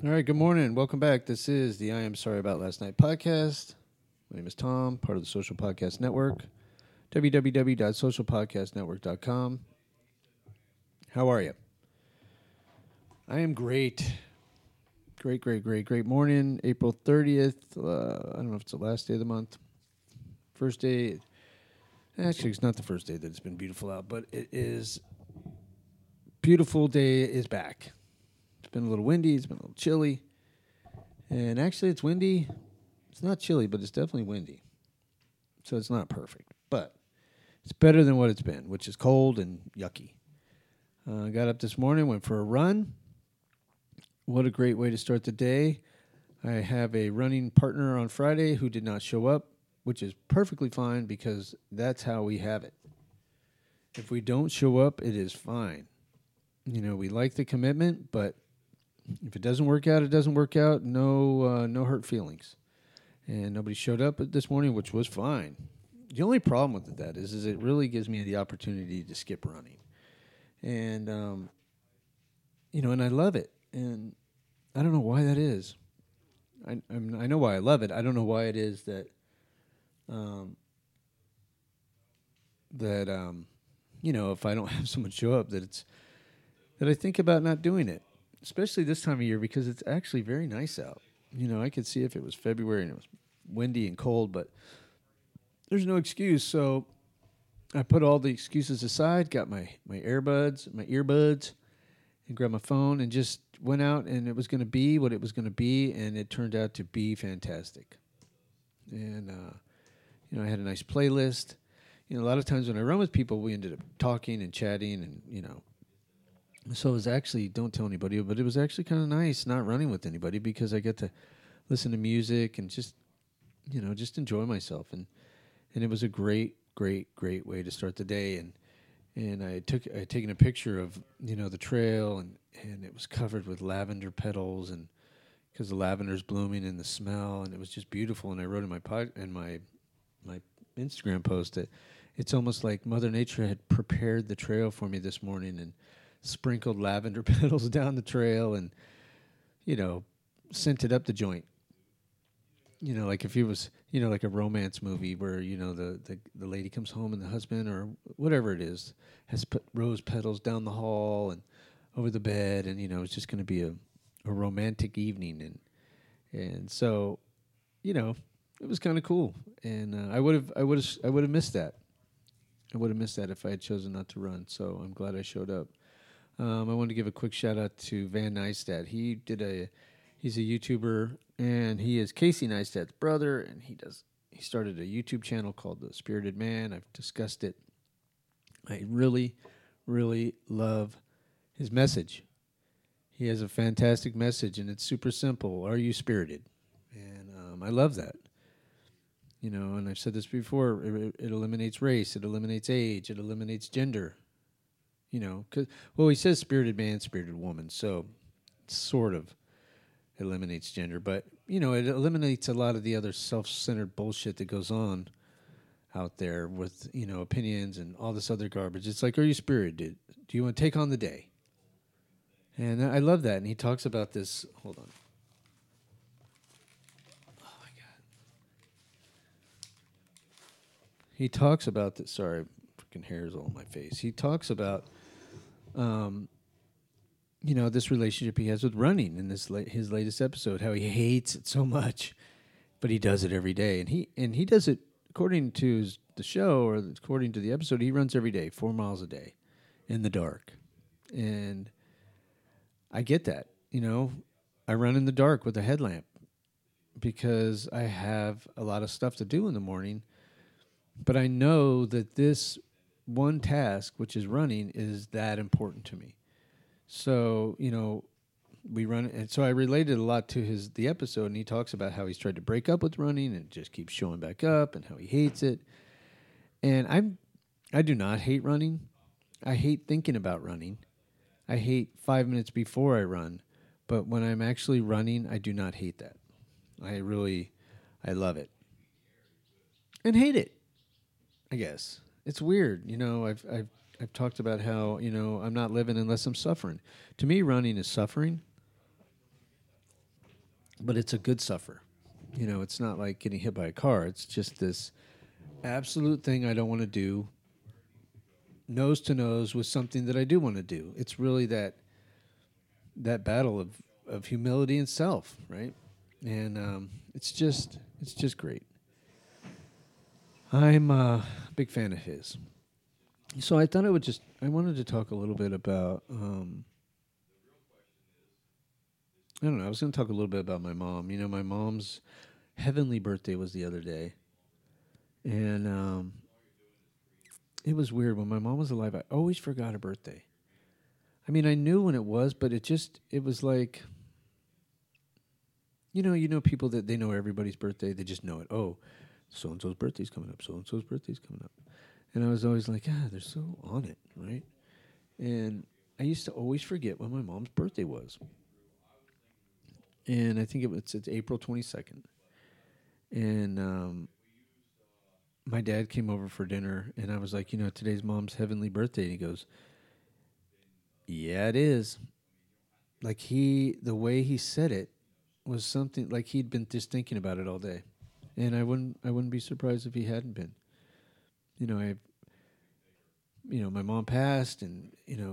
All right, good morning. Welcome back. This is the I Am Sorry About Last Night podcast. My name is Tom, part of the Social Podcast Network, www.socialpodcastnetwork.com. How are you? I am great. Great morning. April 30th. I don't know if it's the last day of the month. First day. Actually, it's not the first day that it's been beautiful out, but it is. Beautiful day is back. It's been a little windy. It's been a little chilly. And actually, it's windy. It's not chilly, but it's definitely windy. So it's not perfect. But it's better than what it's been, which is cold and yucky. Got up this morning, went for a run. What a great way to start the day. I have a running partner on Friday who did not show up, which is perfectly fine because that's how we have it. If we don't show up, it is fine. You know, we like the commitment, but if it doesn't work out, it doesn't work out. No hurt feelings. And nobody showed up this morning, which was fine. The only problem with that is it really gives me the opportunity to skip running. And, and I love it. And I don't know why that is. I know why I love it. I don't know why it is that, if I don't have someone show up, that I think about not doing it. Especially this time of year because it's actually very nice out. You know, I could see if it was February and it was windy and cold, but there's no excuse. So I put all the excuses aside, got my earbuds, and grabbed my phone and just went out, and it was going to be what it was going to be, and it turned out to be fantastic. And, I had a nice playlist. You know, a lot of times when I run with people, we ended up talking and chatting and, So it was actually, don't tell anybody, but it was actually kind of nice not running with anybody because I get to listen to music and just enjoy myself. And it was a great way to start the day. And I had taken a picture of, the trail and it was covered with lavender petals and because the lavender's blooming and the smell and it was just beautiful. And I wrote in my Instagram post that it's almost like Mother Nature had prepared the trail for me this morning and sprinkled lavender petals down the trail and, scented up the joint. Like if it was, like a romance movie where, the lady comes home and the husband or whatever it is has put rose petals down the hall and over the bed and, it's just going to be a romantic evening. And so, it was kind of cool. And I would have missed that. I would have missed that if I had chosen not to run. So I'm glad I showed up. I wanted to give a quick shout out to Van Neistat. He's a YouTuber, and he is Casey Neistat's brother, and he started a YouTube channel called The Spirited Man. I've discussed it. I really, really love his message. He has a fantastic message, and it's super simple. Are you spirited? And I love that. And I've said this before, it eliminates race, it eliminates age, it eliminates gender. He says spirited man, spirited woman, so it sort of eliminates gender, but, it eliminates a lot of the other self-centered bullshit that goes on out there with, opinions and all this other garbage. It's like, are you spirited? Do you want to take on the day? And I love that, and he talks about this. Hold on. Oh, my God. He talks about this. Sorry, freaking hair's all on my face. He talks about this relationship he has with running in his latest episode, how he hates it so much, but he does it every day. And he does it, according to the show or according to the episode, he runs every day, 4 miles a day in the dark. And I get that, I run in the dark with a headlamp because I have a lot of stuff to do in the morning, but I know that this one task, which is running, is that important to me. So, we run, and so I related a lot to the episode, and he talks about how he's tried to break up with running and just keeps showing back up and how he hates it. And I do not hate running. I hate thinking about running. I hate 5 minutes before I run. But when I'm actually running, I do not hate that. I love it. And hate it, I guess. It's weird. I've talked about how, I'm not living unless I'm suffering. To me, running is suffering. but it's a good suffer. You know, it's not like getting hit by a car. It's just this absolute thing I don't want to do, nose to nose with something that I do want to do. It's really that battle of humility and self, right? And it's just great. I'm a big fan of his. So I thought I wanted to talk a little bit about I don't know. I was going to talk a little bit about my mom. You know, my mom's heavenly birthday was the other day, and it was weird. When my mom was alive, I always forgot her birthday. I mean, I knew when it was, but it was like, people that they know everybody's birthday. They just know it. Oh, so and so's birthday's coming up. So and so's birthday's coming up. And I was always like, they're so on it, right? And I used to always forget when my mom's birthday was. And I think it's April 22nd. And my dad came over for dinner, and I was like, today's mom's heavenly birthday. And he goes, yeah, it is. Like the way he said it was something like he'd been just thinking about it all day. And I wouldn't be surprised if he hadn't been. You know, my mom passed, and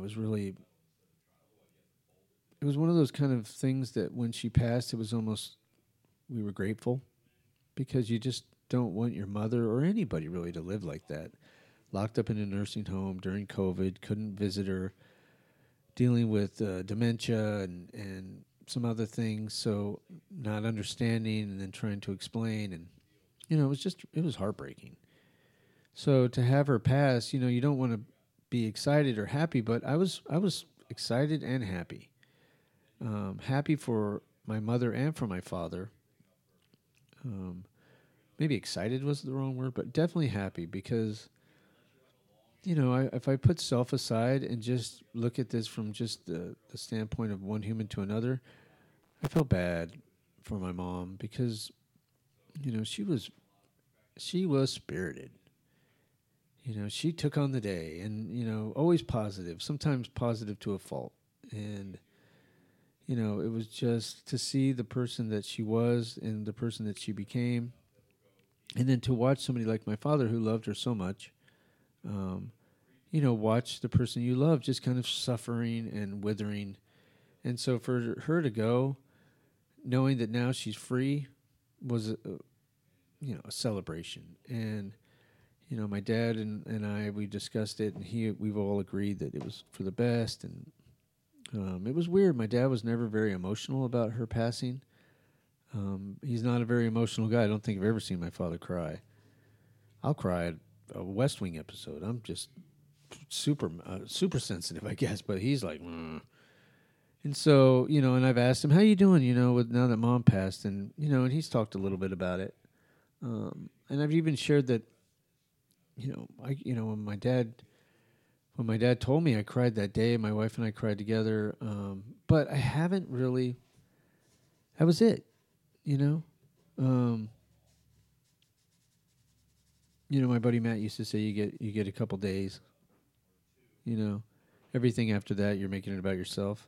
it was one of those kind of things that when she passed, it was almost we were grateful because you just don't want your mother or anybody really to live like that, locked up in a nursing home during COVID, couldn't visit her, dealing with dementia and some other things, so not understanding and then trying to explain, and it was heartbreaking. So to have her pass, you don't want to be excited or happy, but I was excited and happy. Happy for my mother and for my father. Um, Maybe excited was the wrong word, but definitely happy because if I put self aside and just look at this from just the standpoint of one human to another, I felt bad for my mom because she was spirited. She took on the day, and always positive, sometimes positive to a fault, and it was just to see the person that she was and the person that she became, and then to watch somebody like my father who loved her so much. Um, watch the person you love just kind of suffering and withering. And so for her to go, knowing that now she's free, was a celebration. And my dad and I, we discussed it, and we've all agreed that it was for the best. And it was weird. My dad was never very emotional about her passing. He's not a very emotional guy. I don't think I've ever seen my father cry. I'll cry at a West Wing episode. I'm just super sensitive, I guess. But he's like, mm. And so and I've asked him, "How you doing?" With now that mom passed, and and he's talked a little bit about it. And I've even shared that, when my dad told me, I cried that day. My wife and I cried together. But I haven't really. That was it, you know. Um, my buddy Matt used to say you get a couple days. You know, everything after that, you're making it about yourself.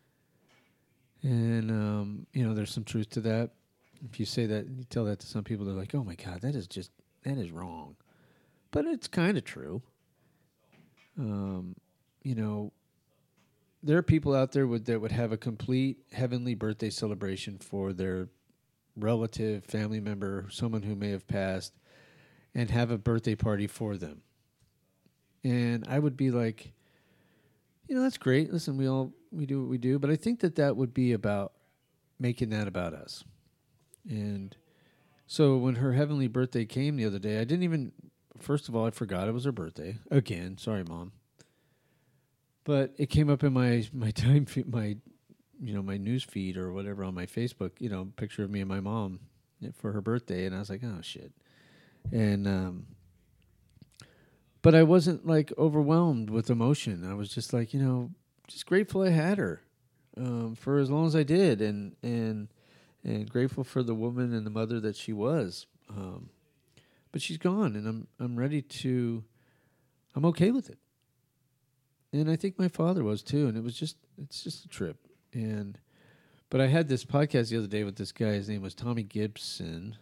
And there's some truth to that. If you say that, you tell that to some people, they're like, "Oh my God, that is wrong." But it's kind of true. Um, you know, there are people out there that would have a complete heavenly birthday celebration for their relative, family member, someone who may have passed, and have a birthday party for them. And I would be like, that's great. Listen, we do what we do, but I think that would be about making that about us. And so when her heavenly birthday came the other day, I didn't even. First of all, I forgot it was her birthday again. Sorry, Mom. But it came up in my time my my news feed or whatever on my Facebook. Picture of me and my mom for her birthday, and I was like, oh shit. And but I wasn't like overwhelmed with emotion. I was just like, just grateful I had her for as long as I did, and grateful for the woman and the mother that she was. But she's gone, and I'm ready to. I'm okay with it, and I think my father was too. And it's just a trip, But I had this podcast the other day with this guy. His name was Tommy Gibson.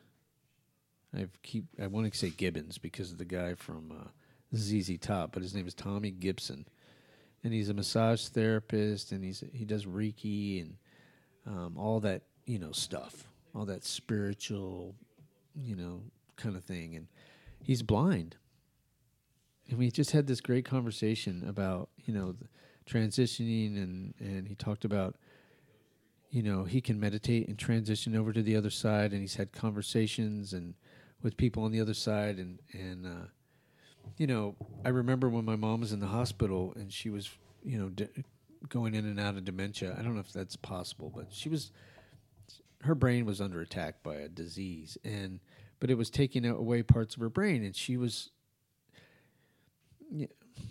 I want to say Gibbons because of the guy from ZZ Top, but his name is Tommy Gibson, and he's a massage therapist, and he does Reiki and all that stuff, all that spiritual kind of thing, and he's blind, and we just had this great conversation about the transitioning, and he talked about he can meditate and transition over to the other side, and he's had conversations and with people on the other side, and I remember when my mom was in the hospital and she was going in and out of dementia. I don't know if that's possible, but her brain was under attack by a disease, but it was taking away parts of her brain, and she was. Yeah,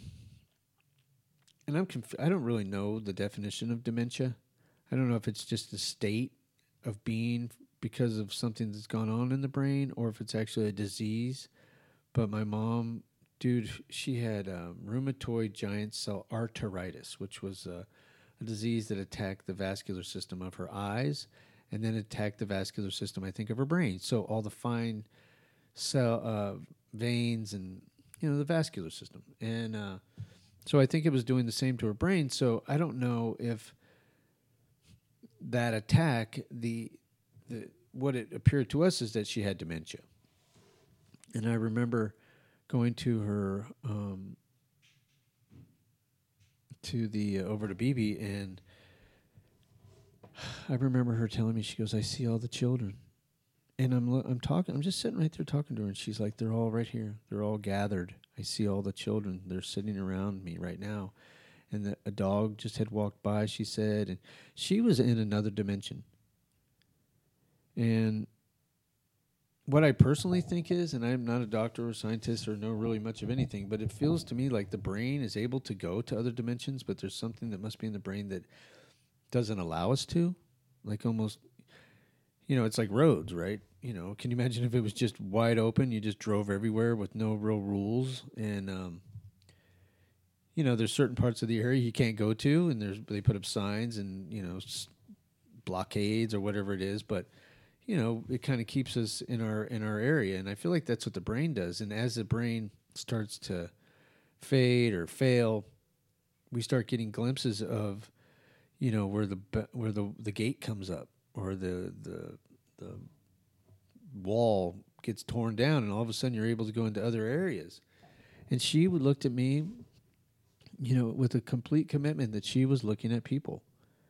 and I don't really know the definition of dementia. I don't know if it's just a state of being because of something that's gone on in the brain, or if it's actually a disease. But my mom, dude, she had rheumatoid giant cell arteritis, which was a disease that attacked the vascular system of her eyes, and then attacked the vascular system, I think, of her brain. So all the fine cell veins and the vascular system, and so I think it was doing the same to her brain. So I don't know if that attack, what it appeared to us is that she had dementia. And I remember going to her over to BB, and I remember her telling me, she goes, "I see all the children," and I'm just sitting right there talking to her, and she's like, "They're all right here. They're all gathered. I see all the children. They're sitting around me right now." And a dog just had walked by, she said, and she was in another dimension. And what I personally think is, and I'm not a doctor or scientist or know really much of anything, but it feels to me like the brain is able to go to other dimensions, but there's something that must be in the brain that doesn't allow us to. Like almost, it's like roads, right? Can you imagine if it was just wide open, you just drove everywhere with no real rules, and there's certain parts of the area you can't go to, and they put up signs and blockades or whatever it is, but it kind of keeps us in our area, and I feel like that's what the brain does. And as the brain starts to fade or fail, we start getting glimpses of where the gate comes up, or the wall gets torn down, and all of a sudden you're able to go into other areas. And she would looked at me with a complete commitment that she was looking at people,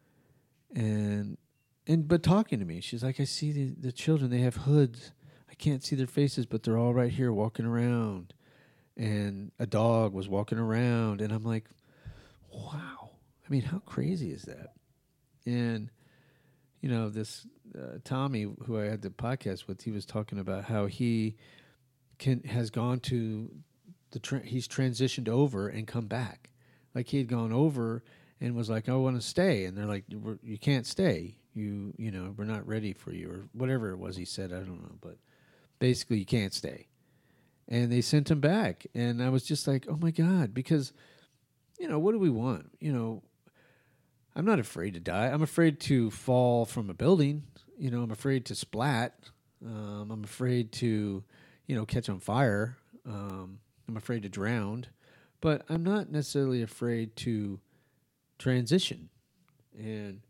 but talking to me. She's like, "I see the children, they have hoods. I can't see their faces, but they're all right here walking around." And a dog was walking around, and I'm like, wow. I mean, how crazy is that? And, this Tommy, who I had the podcast with, he was talking about how he has gone to he's transitioned over and come back. Like he had gone over and was like, "I want to stay," and they're like, "You can't stay. We're not ready for you," or whatever it was he said. I don't know, but basically, you can't stay. And they sent him back, and I was just like, "Oh my God!" Because, what do we want? I'm not afraid to die. I'm afraid to fall from a building. I'm afraid to splat. I'm afraid to, catch on fire. I'm afraid to drown. But I'm not necessarily afraid to transition. And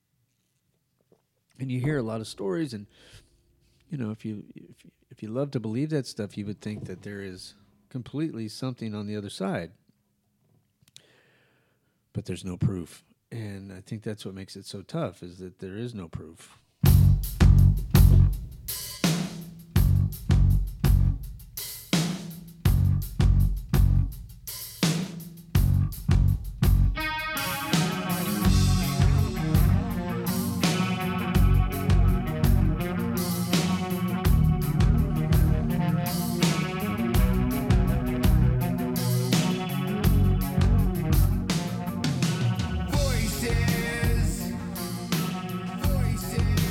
you hear a lot of stories, and if you love to believe that stuff, you would think that there is completely something on the other side. But there's no proof. And I think that's what makes it so tough, is that there is no proof. Voices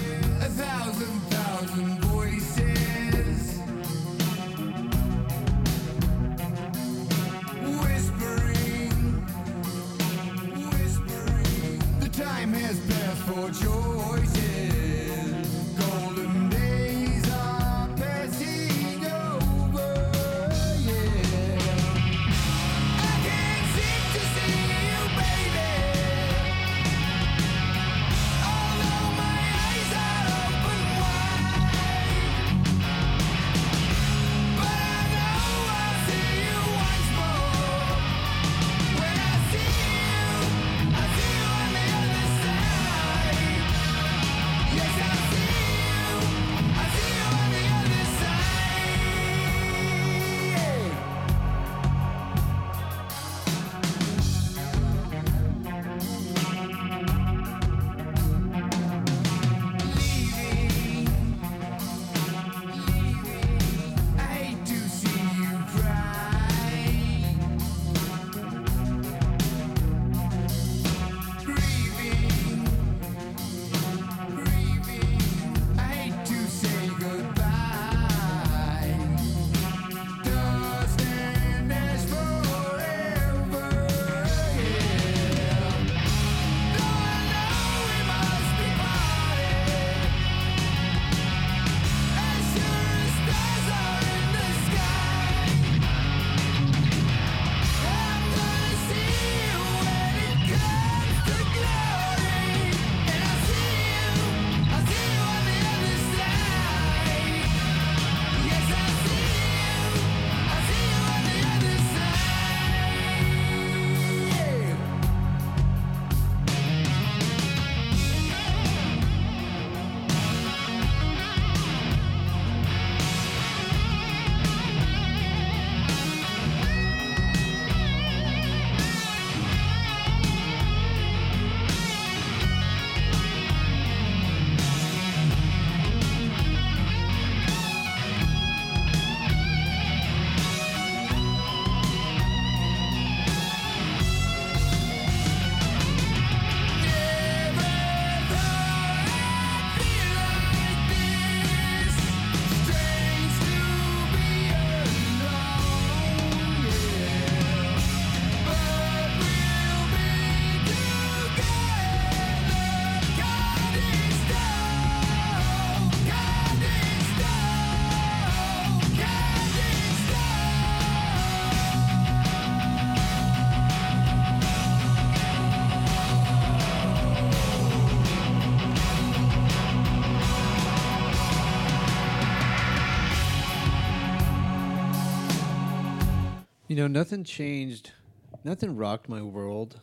Nothing changed, nothing rocked my world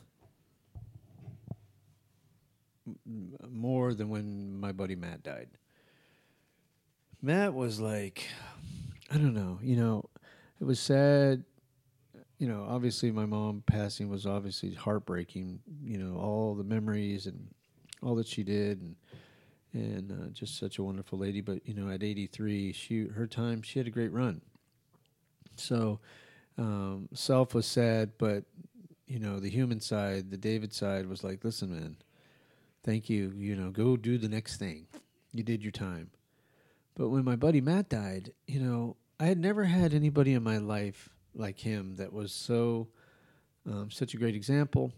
more than when my buddy Matt died. Matt was like, I don't know, it was sad. Obviously my mom passing was obviously heartbreaking, all the memories and all that she did, and just such a wonderful lady. But, at 83, she had a great run. So, self was sad, but, the human side, the David side was like, listen, man, thank you, go do the next thing. You did your time. But when my buddy Matt died, I had never had anybody in my life like him that was such a great example.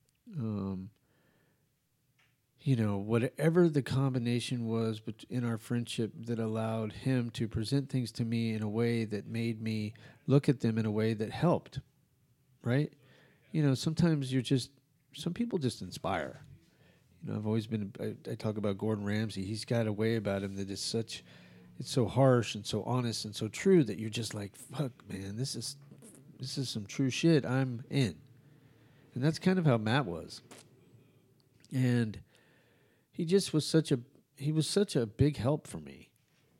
Whatever the combination was in our friendship that allowed him to present things to me in a way that made me look at them in a way that helped, right? Sometimes some people just inspire. I've always I talk about Gordon Ramsay. He's got a way about him that is it's so harsh and so honest and so true that you're just like, fuck, man, this is some true shit. I'm in. And that's kind of how Matt was. And he just was such a big help for me.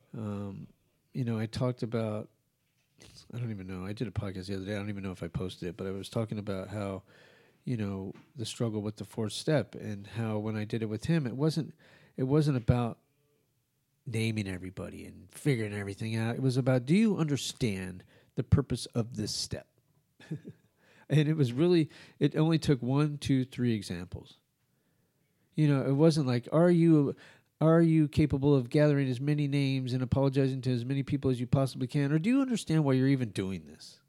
I talked about, I don't even know. I did a podcast the other day. I don't even know if I posted it, but I was talking about how, the struggle with the fourth step, and how when I did it with him, it wasn't about naming everybody and figuring everything out. It was about, do you understand the purpose of this step? And it only took 1, 2, 3 examples. It wasn't like, are you capable of gathering as many names and apologizing to as many people as you possibly can? Or do you understand why you're even doing this?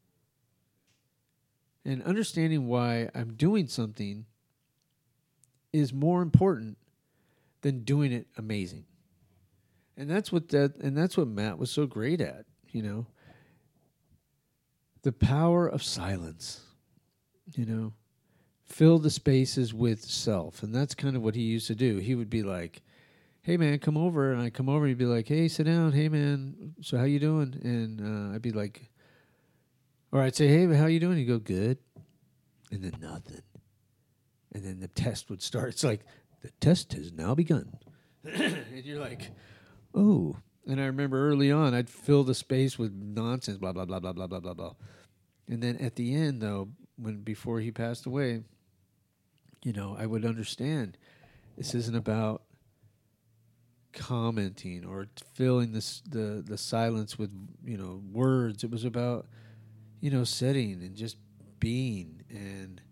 And understanding why I'm doing something is more important than doing it amazing. And that's what Matt was so great at, The power of silence, Fill the spaces with self. And that's kind of what he used to do. He would be like, hey, man, come over. And I'd come over and he'd be like, hey, sit down. Hey, man, so how you doing? And I'd be like, or I'd say, hey, how you doing? He'd go, good. And then nothing. And then the test would start. It's like, the test has now begun. And you're like, oh. And I remember early on, I'd fill the space with nonsense, blah, blah, blah, blah, blah, blah, blah, blah. And then at the end, though, before he passed away, I would understand this isn't about commenting or filling the silence with, words. It was about, sitting and just being. And,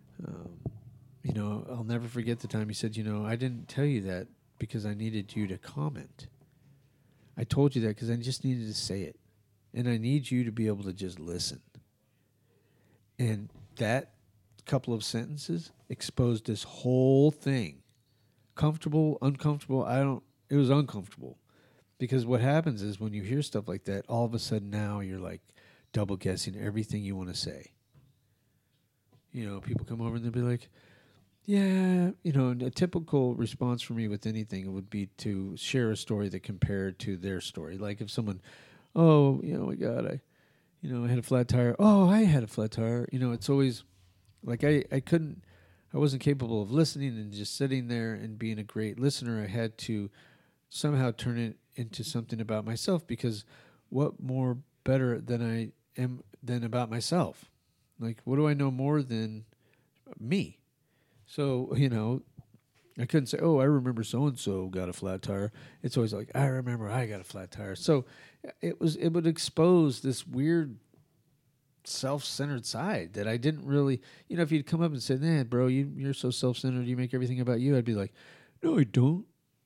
I'll never forget the time he said, I didn't tell you that because I needed you to comment. I told you that because I just needed to say it. And I need you to be able to just listen. And that couple of sentences exposed this whole thing. Comfortable, uncomfortable, it was uncomfortable. Because what happens is when you hear stuff like that, all of a sudden now you're like double guessing everything you want to say. People come over and they'll be like, yeah, a typical response for me with anything would be to share a story that compared to their story. Like if someone, oh, my God, I had a flat tire. Oh, I had a flat tire. It's always like I wasn't capable of listening and just sitting there and being a great listener. I had to somehow turn it into something about myself, because what more better than I am than about myself? Like, what do I know more than me? So, I couldn't say, oh, I remember so-and-so got a flat tire. It's always like, I remember I got a flat tire. So it would expose this weird self-centered side that I didn't really, if you'd come up and said, nah, bro, you're so self-centered, you make everything about you, I'd be like, no, I don't.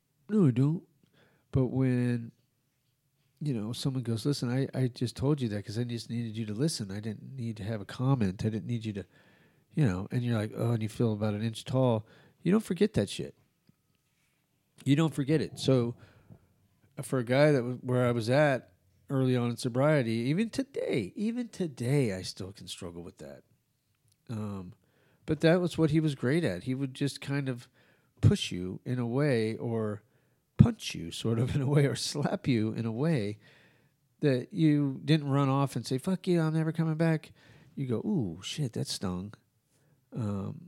But when, someone goes, listen, I just told you that because I just needed you to listen. I didn't need to have a comment. I didn't need you to, and you're like, oh, and you feel about an inch tall. You don't forget that shit. You don't forget it. So for a guy where I was at early on in sobriety, even today, I still can struggle with that. But that was what he was great at. He would just kind of push you in a way, or punch you sort of in a way, or slap you in a way that you didn't run off and say, fuck you, I'm never coming back. you go, ooh, shit, that stung. Um,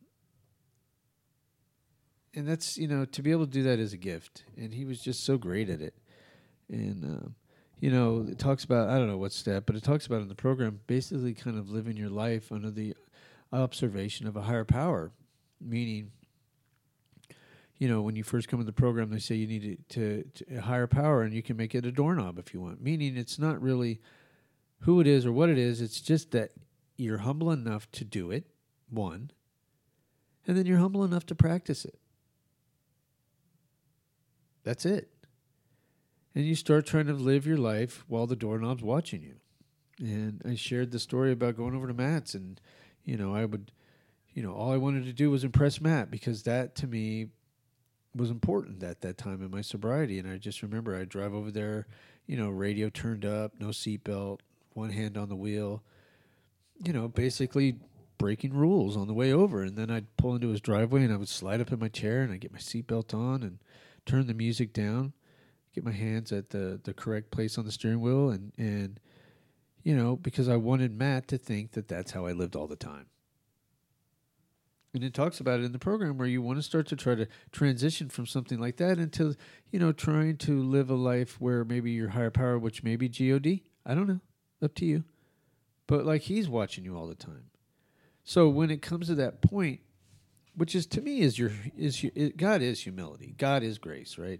and that's, to be able to do that is a gift. And he was just so great at it. And, it talks about, I don't know what step, but it talks about in the program basically kind of living your life under the observation of a higher power, meaning, when you first come in the program, they say you need to a higher power, and you can make it a doorknob if you want. Meaning, it's not really who it is or what it is. It's just that you're humble enough to do it, one, and then you're humble enough to practice it. That's it. And you start trying to live your life while the doorknob's watching you. And I shared the story about going over to Matt's, and I would, all I wanted to do was impress Matt, because that to me was important at that time in my sobriety. And I just remember I'd drive over there, radio turned up, no seatbelt, one hand on the wheel, basically breaking rules on the way over. And then I'd pull into his driveway, and I would slide up in my chair, and I'd get my seatbelt on and turn the music down, get my hands at the correct place on the steering wheel, and because I wanted Matt to think that that's how I lived all the time. And it talks about it in the program where you want to start to try to transition from something like that into, trying to live a life where maybe your higher power, which may be God, I don't know, up to you. But like he's watching you all the time. So when it comes to that point, which is to me God is humility. God is grace, right?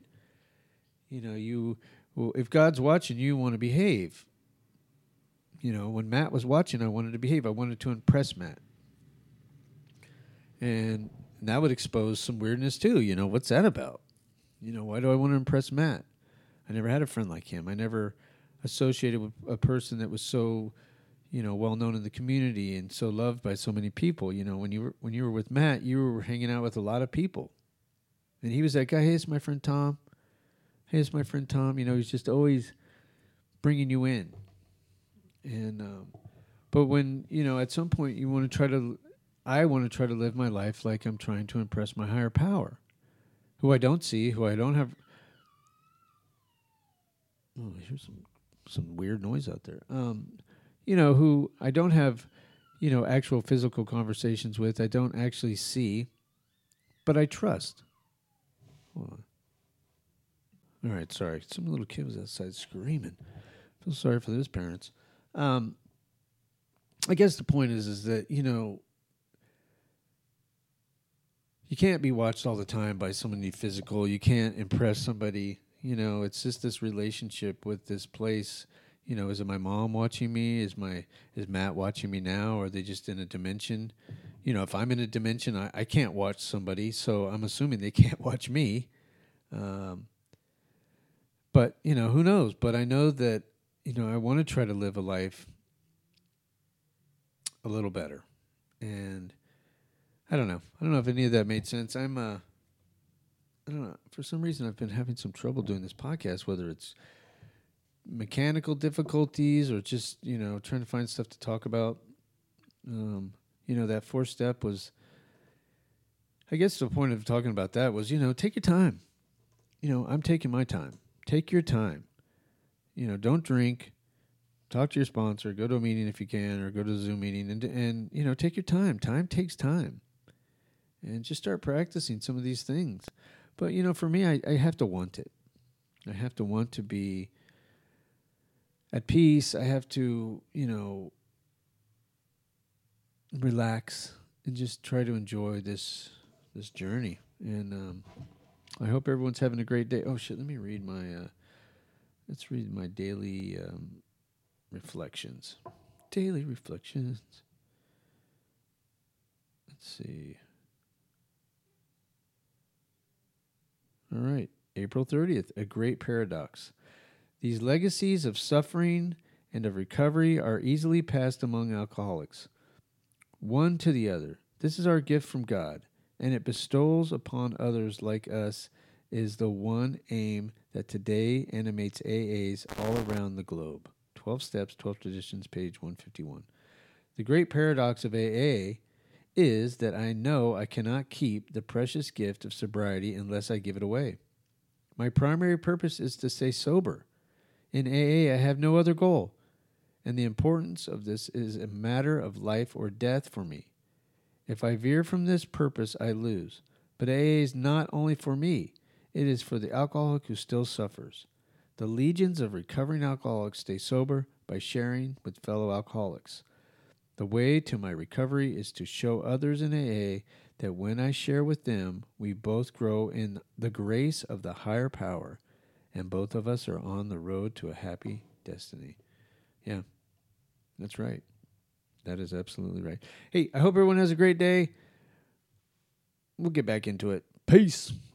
If God's watching, you want to behave. When Matt was watching, I wanted to behave. I wanted to impress Matt. And that would expose some weirdness too. What's that about? Why do I want to impress Matt? I never had a friend like him. I never associated with a person that was so, well known in the community and so loved by so many people. When you were with Matt, you were hanging out with a lot of people. And he was that guy, hey, it's my friend Tom. Hey, it's my friend Tom. He's just always bringing you in. And but when, at some point I want to try to live my life like I'm trying to impress my higher power, who I don't see, who I don't have. Oh, I hear some weird noise out there. Who I don't have, actual physical conversations with. I don't actually see, but I trust. Hold on. All right, sorry. Some little kid was outside screaming. Feel sorry for those parents. I guess the point is that, you can't be watched all the time by somebody physical. You can't impress somebody. It's just this relationship with this place. Is it my mom watching me? Is Matt watching me now? Or are they just in a dimension? If I'm in a dimension, I can't watch somebody, so I'm assuming they can't watch me. But, who knows? But I know that, I want to try to live a life a little better. And I don't know. I don't know if any of that made sense. I don't know. For some reason, I've been having some trouble doing this podcast, whether it's mechanical difficulties or just, trying to find stuff to talk about. That fourth step was, I guess the point of talking about that was, take your time. I'm taking my time. Take your time. Don't drink. Talk to your sponsor. Go to a meeting if you can, or go to a Zoom meeting, and take your time. Time takes time. And just start practicing some of these things. But, for me, I have to want it. I have to want to be at peace. I have to, relax and just try to enjoy this journey. And I hope everyone's having a great day. Oh, shit, let me read let's read my daily reflections. Daily reflections. Let's see. All right, April 30th, a great paradox. These legacies of suffering and of recovery are easily passed among alcoholics, one to the other. This is our gift from God, and it bestows upon others like us is the one aim that today animates AAs all around the globe. 12 Steps, 12 Traditions, page 151. The great paradox of AA is that I know I cannot keep the precious gift of sobriety unless I give it away. My primary purpose is to stay sober. In AA, I have no other goal, and the importance of this is a matter of life or death for me. If I veer from this purpose, I lose. But AA is not only for me, it is for the alcoholic who still suffers. The legions of recovering alcoholics stay sober by sharing with fellow alcoholics. The way to my recovery is to show others in AA that when I share with them, we both grow in the grace of the higher power, and both of us are on the road to a happy destiny. Yeah, that's right. That is absolutely right. Hey, I hope everyone has a great day. We'll get back into it. Peace.